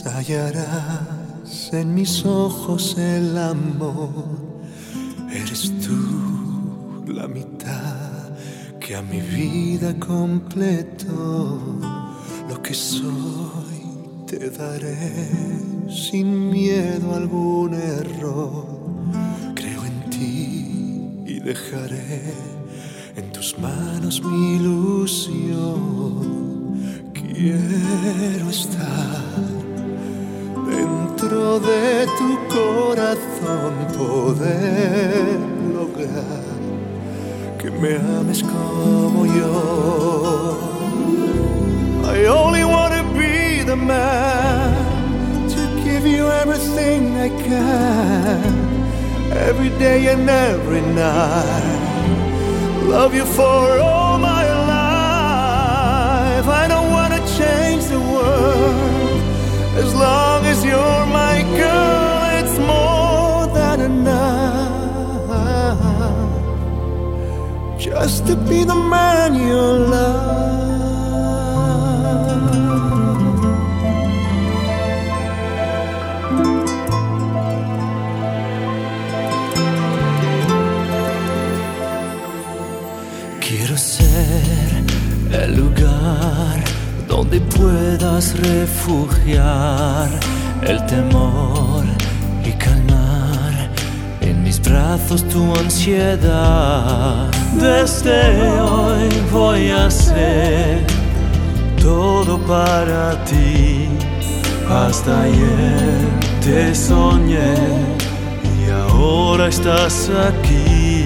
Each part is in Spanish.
hallarás en mis ojos el amor. Eres tú la mitad que a mi vida completó. Lo que soy te daré sin miedo a algún error. Creo en ti y dejaré en tus manos mi ilusión. Quiero estar dentro de tu corazón, poder lograr que me ames como yo. I only wanna be the man to give you everything I can, every day and every night. Love you for all my life. I don't wanna change the world. As long as you're my girl, it's more than enough. Just to be the man you love. Quiero ser el lugar donde puedas refugiar el temor y calmar en mis brazos tu ansiedad. Desde hoy voy a hacer todo para ti. Hasta ayer te soñé y ahora estás aquí.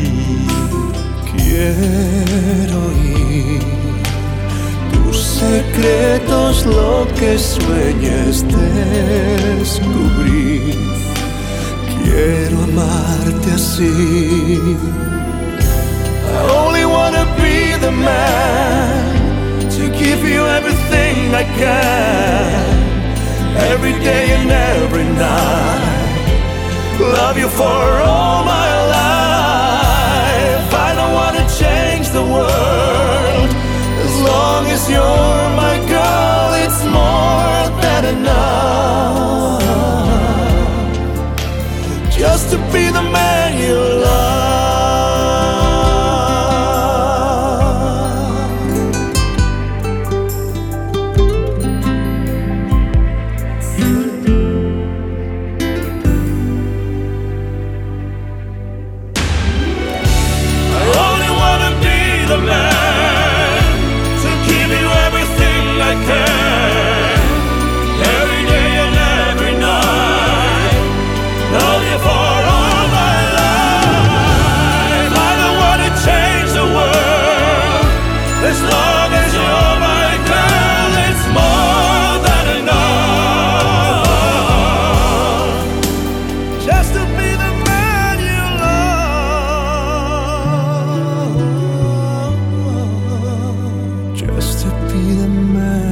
Quiero oír tus secretos, lo que sueñes descubrir. Quiero amarte así. I only wanna be the man to give you everything I can, every day and every night. Love you for all my life. I don't wanna change the world. As long as you're my girl, it's more than enough. Just to be the man you love. Just to be the man